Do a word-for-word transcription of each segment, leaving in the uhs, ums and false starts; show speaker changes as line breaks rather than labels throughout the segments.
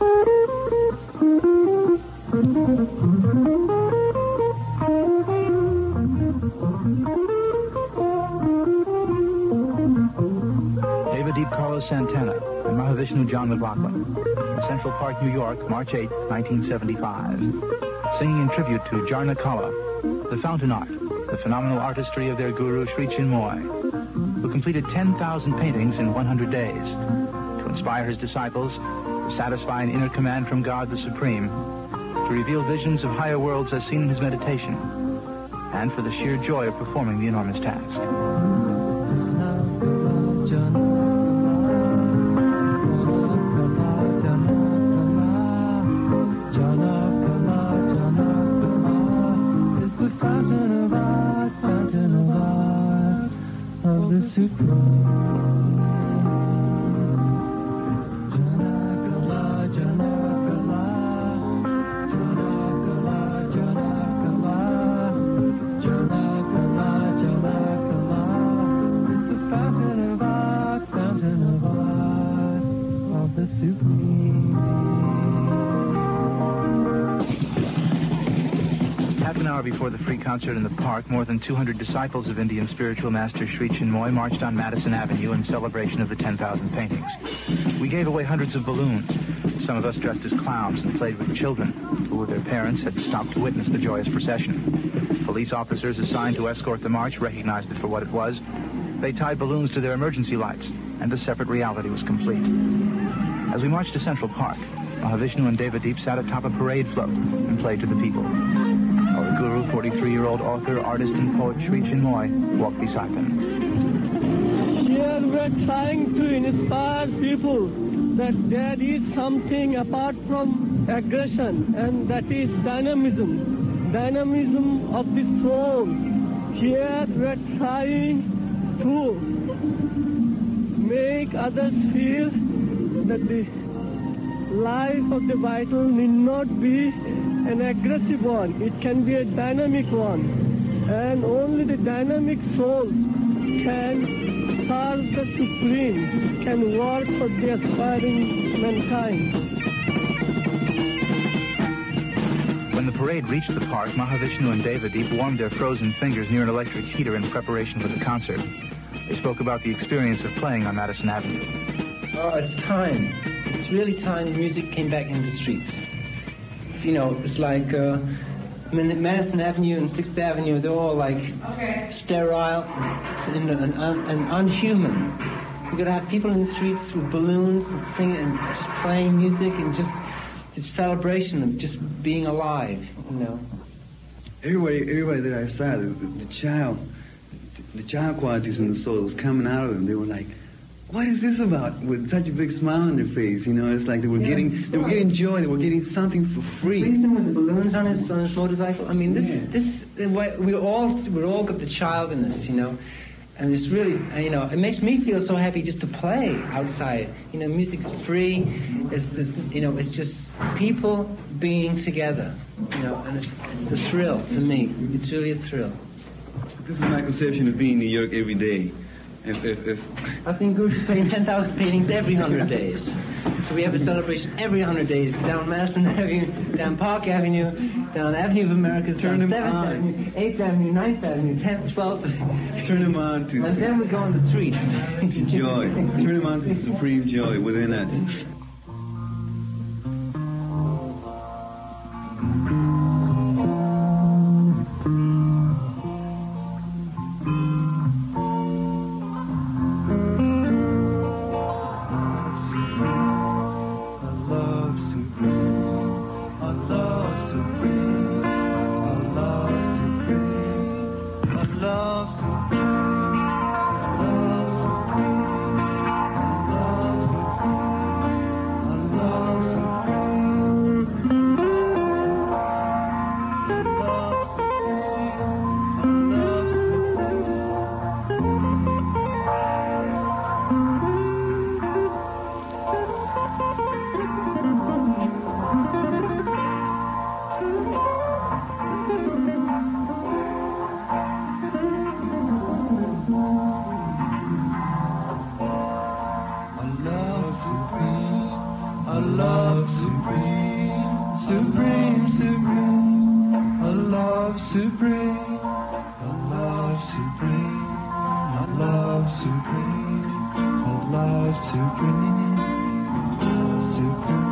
Devadeep Carlos Santana and Mahavishnu John McLaughlin in Central Park, New York, March eighth, nineteen seventy-five. Singing in tribute to Jarna Kala, the fountain art, the phenomenal artistry of their guru Sri Chinmoy, who completed ten thousand paintings in one hundred days to inspire his disciples, to satisfy an inner command from God the Supreme, to reveal visions of higher worlds as seen in his meditation, and for the sheer joy of performing the enormous task. Before the free concert in the park, more than two hundred disciples of Indian spiritual master Sri Chinmoy marched on Madison Avenue in celebration of the ten thousand paintings. We gave away hundreds of balloons. Some of us dressed as clowns and played with children who, with their parents, had stopped to witness the joyous procession. Police officers assigned to escort the march recognized it for what it was. They tied balloons to their emergency lights, and the separate reality was complete. As we marched to Central Park, Mahavishnu and Devadeep sat atop a parade float and played to the people. Our guru, forty-three-year-old author, artist, and poet Sri Chinmoy walked beside them.
Here we're trying to inspire people that there is something apart from aggression, and that is dynamism, dynamism of the soul. Here we're trying to make others feel that the life of the vital need not be an aggressive one. It can be a dynamic one. And only the dynamic soul can serve the Supreme, can work for the aspiring mankind.
When the parade reached the park, Mahavishnu and Devadeep warmed their frozen fingers near an electric heater in preparation for the concert. They spoke about the experience of playing on Madison Avenue.
Oh, it's time. It's really time music came back into the streets. You know, it's like uh, Madison Avenue and Sixth Avenue, they're all like okay. sterile and, and, and, and unhuman. We're going to have people in the streets with balloons and singing and just playing music and just this celebration of just being alive, you know.
Everybody, everybody that I saw, the, the child, the child qualities in the soul was coming out of them. They were like, what is this about? With such a big smile on their face, you know, it's like they were yeah, getting, they were getting joy, they were getting something for free.
Pleasing with the balloons on his, on his motorcycle. I mean, this, yeah. this, we all, we all got the child in us, you know, and it's really, you know, it makes me feel so happy just to play outside. You know, music's free. It's, it's you know, it's just people being together, you know, and it's, it's a thrill for me. It's really a thrill.
This is my conception of being in New York every day. If, if, if
I think we're playing ten thousand paintings every hundred days. So we have a celebration every hundred days down Madison Avenue, down Park Avenue, down Avenue of America,
turn
down
them
seventh
on.
Avenue, eighth Avenue, ninth Avenue, tenth, twelfth.
Turn them on to...
And then we go on the streets.
to joy. Turn them on to the supreme joy within us.
love supreme, supreme, supreme, a love supreme, a love supreme, a love supreme, a love supreme, love supreme.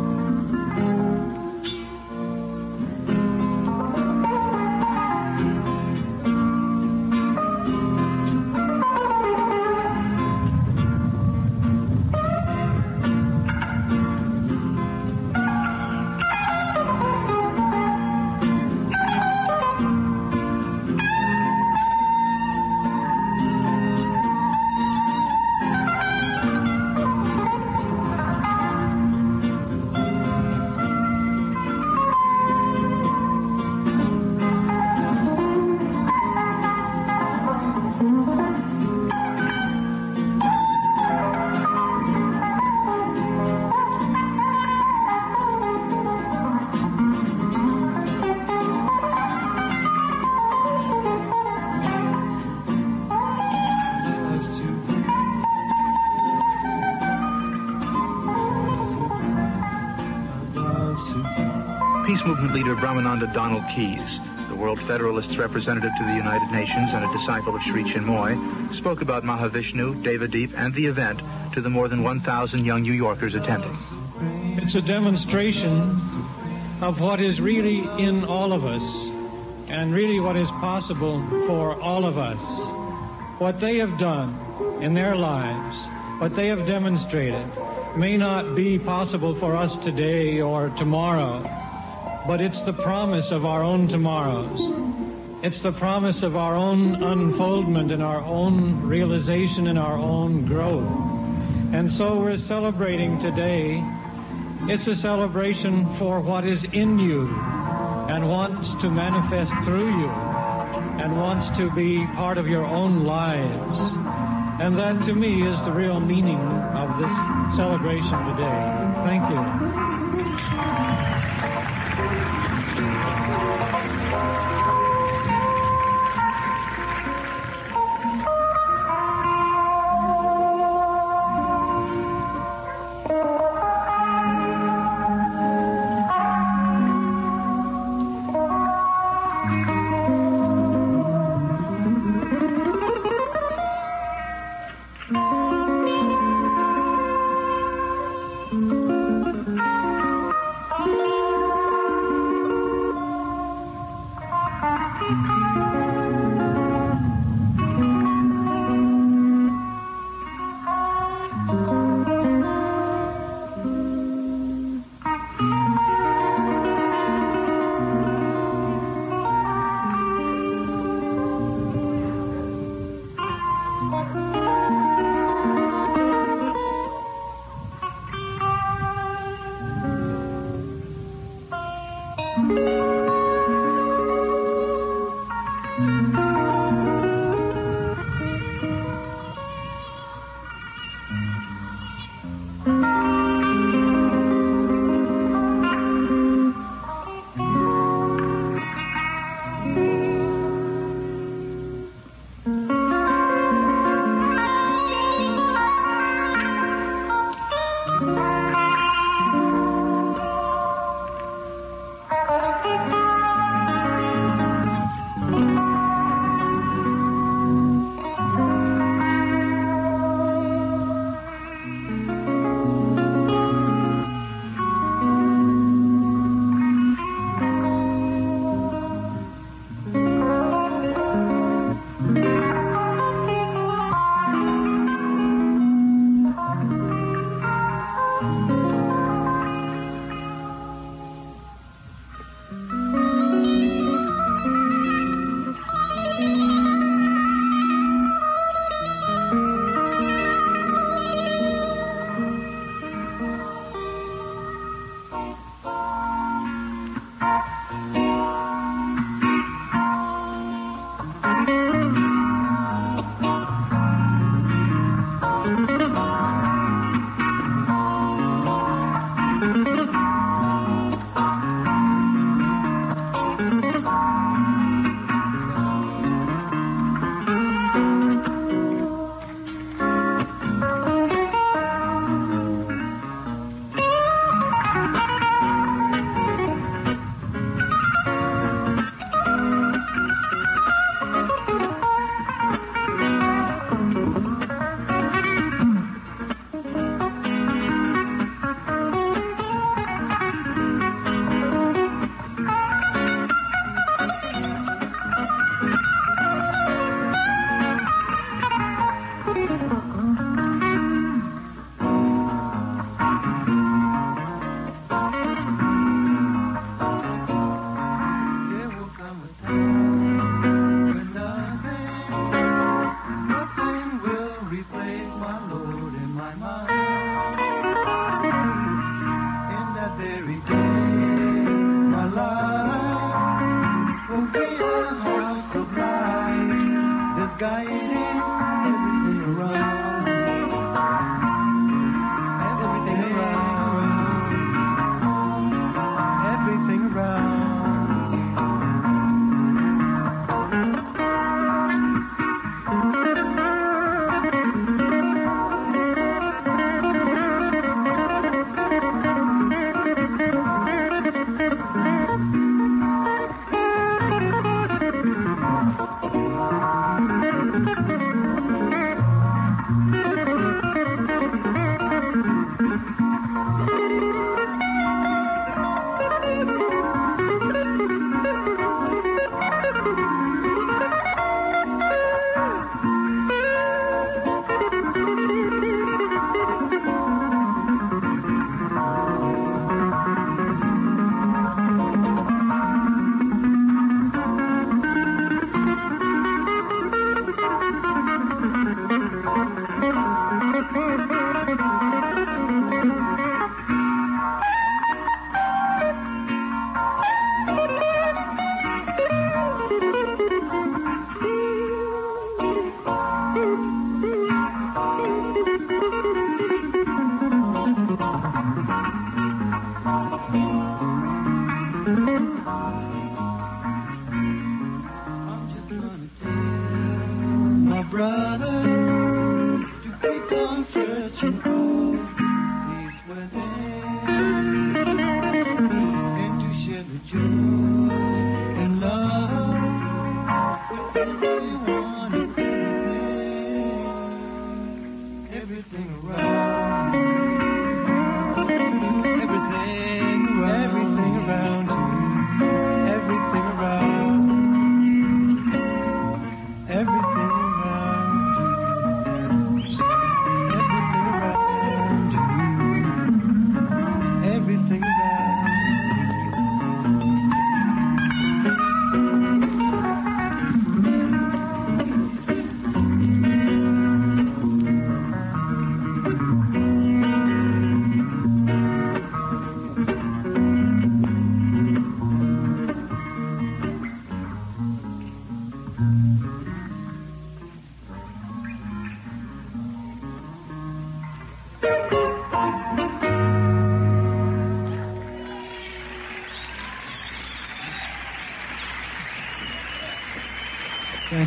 Peace movement leader Brahmananda Donald Keyes, the World Federalist's representative to the United Nations and a disciple of Sri Chinmoy, spoke about Mahavishnu, Devadeep, and the event to the more than one thousand young New Yorkers attending.
It's a demonstration of what is really in all of us and really what is possible for all of us. What they have done in their lives, what they have demonstrated, may not be possible for us today or tomorrow, but it's the promise of our own tomorrows. It's the promise of our own unfoldment and our own realization and our own growth. And so we're celebrating today. It's a celebration for what is in you and wants to manifest through you and wants to be part of your own lives. And that, to me, is the real meaning of this celebration today. Thank you.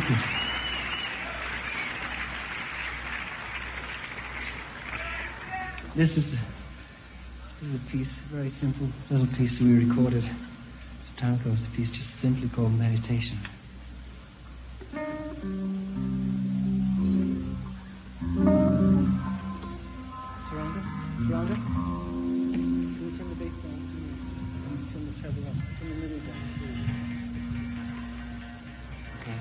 Thank you. This is, this is a piece, a very simple little piece that we recorded. Tatanka was a piece just simply called Meditation. Surrender? Surrender? Can you turn the bass down? And turn the treble up? Turn the middle down, please. Okay.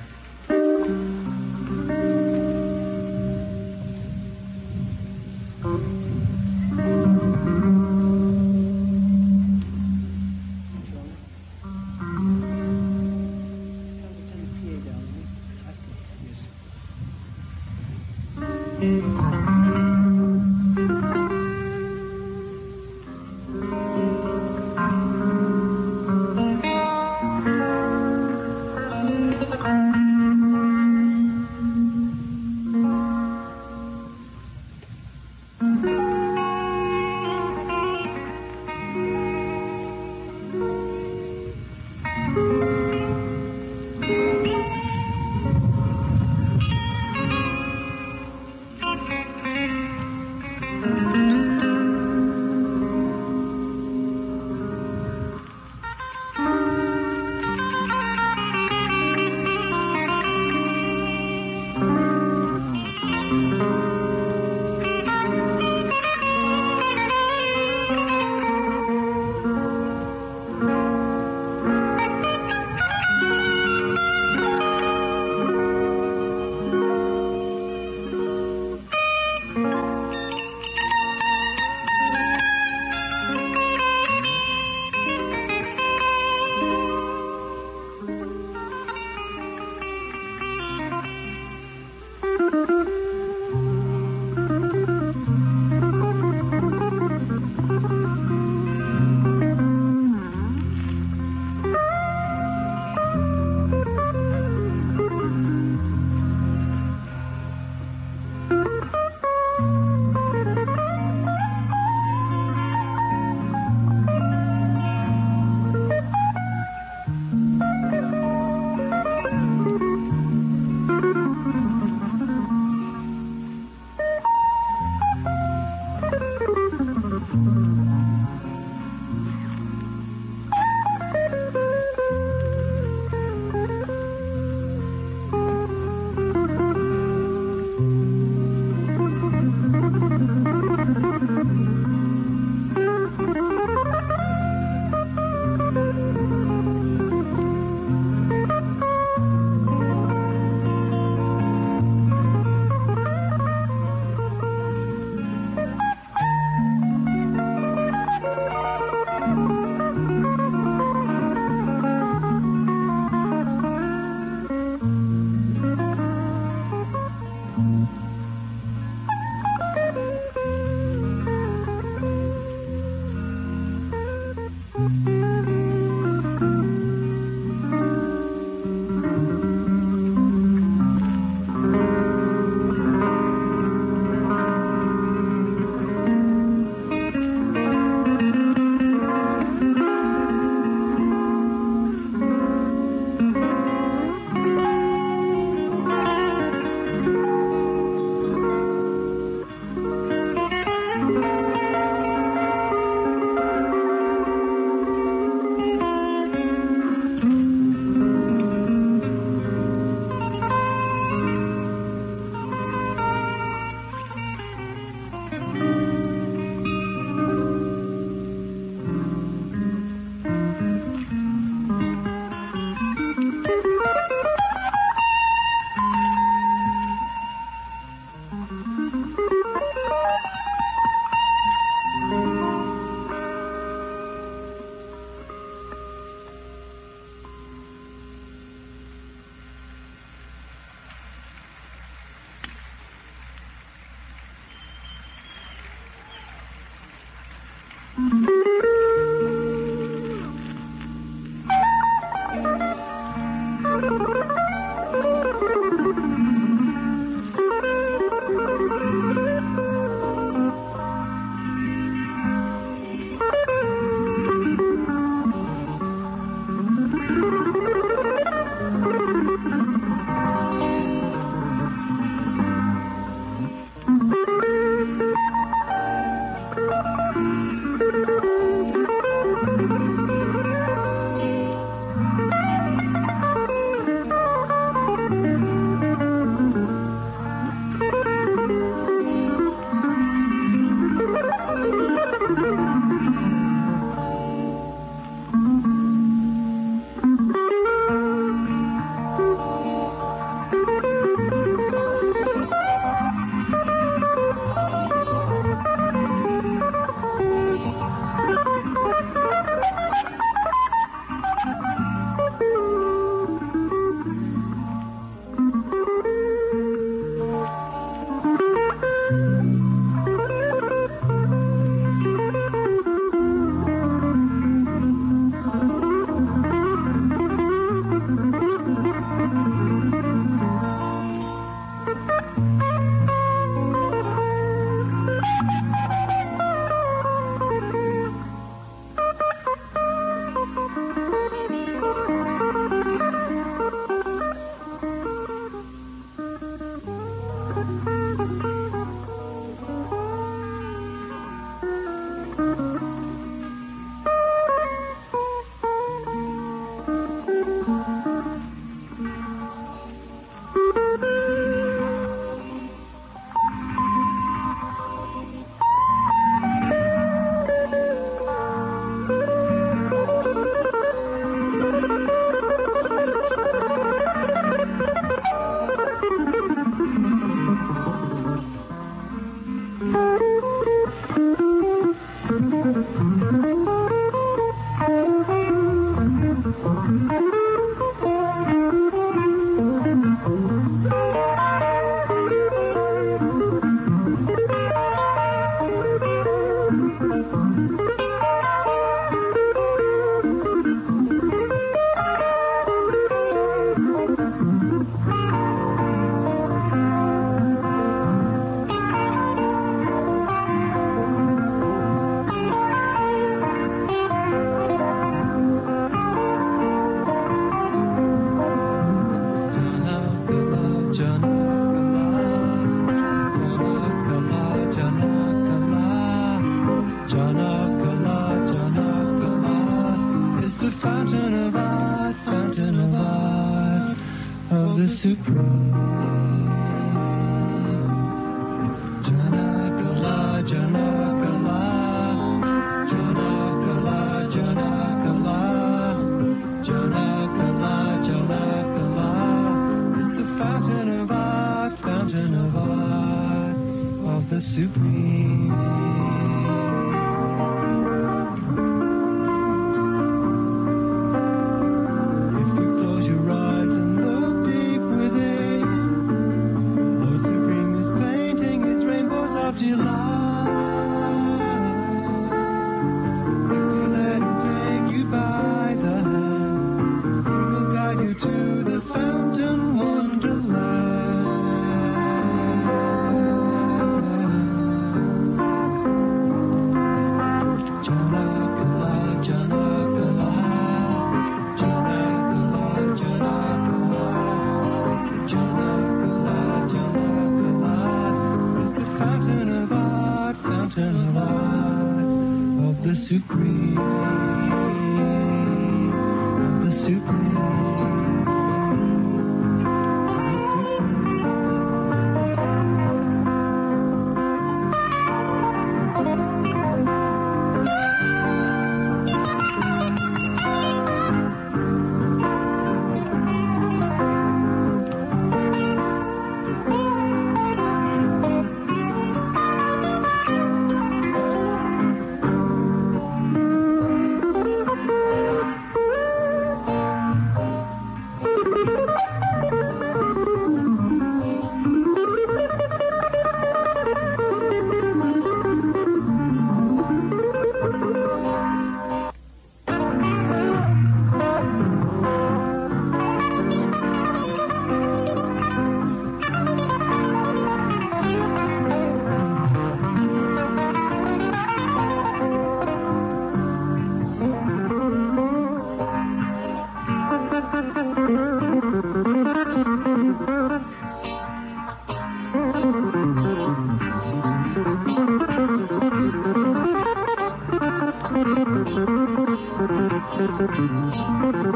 Thank you.